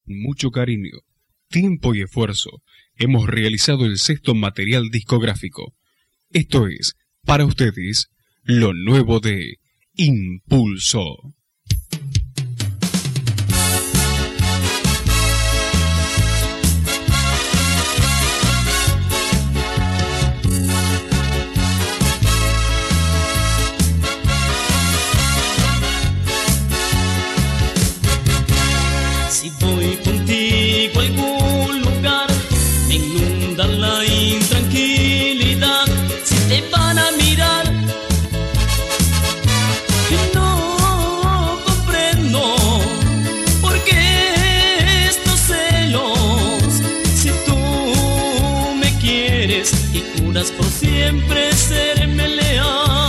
mucho cariño, tiempo y esfuerzo, hemos realizado el 6º material discográfico. Esto es, para ustedes, lo nuevo de Impulso. Si voy contigo a algún lugar, me inunda la intranquilidad. Si te van a mirar, que no comprendo por qué estos celos. Si tú me quieres y juras por siempre serme leal.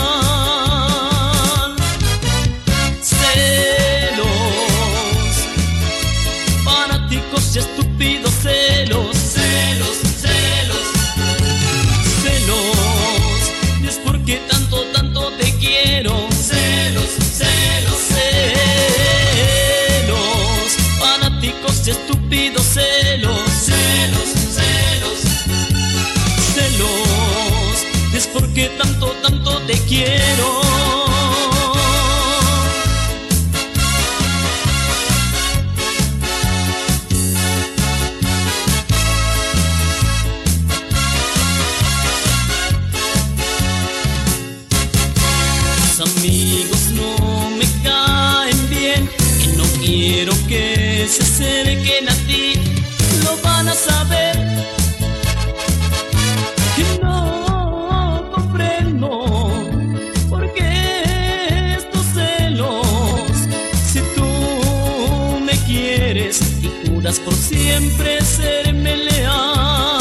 Estúpidos celos, celos, celos, celos. Y es porque tanto, tanto te quiero. Celos, celos, celos. Fanáticos y estúpidos celos, celos, celos, celos. Y es porque tanto, tanto te quiero. Amigos no me caen bien y no quiero que se acerquen a ti. Lo van a saber que no comprendo por qué estos celos. Si tú me quieres y juras por siempre serme leal.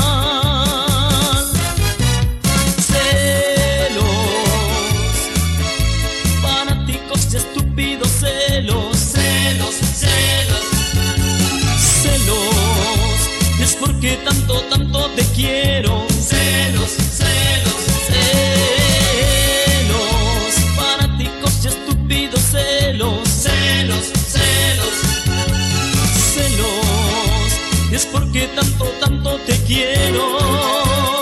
Estúpidos celos, celos, celos, celos. Es porque tanto, tanto te quiero. Celos, celos, celos. Fanáticos y estúpidos celos, celos, celos, celos. Es porque tanto, tanto te quiero.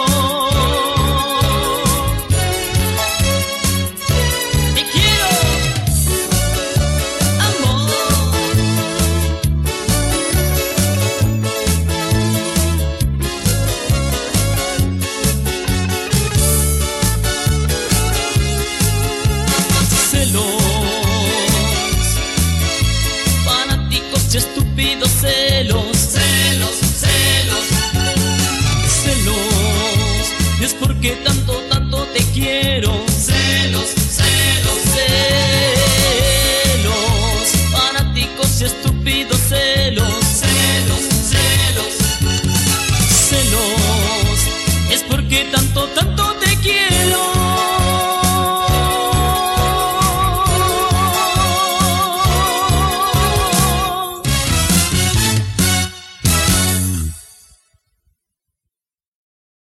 Estúpidos celos, celos, celos, celos. Y es porque tanto, tanto te quiero. Celos, celos, celos. Fanáticos y estúpidos celos, celos, celos, celos. Es porque tanto, tanto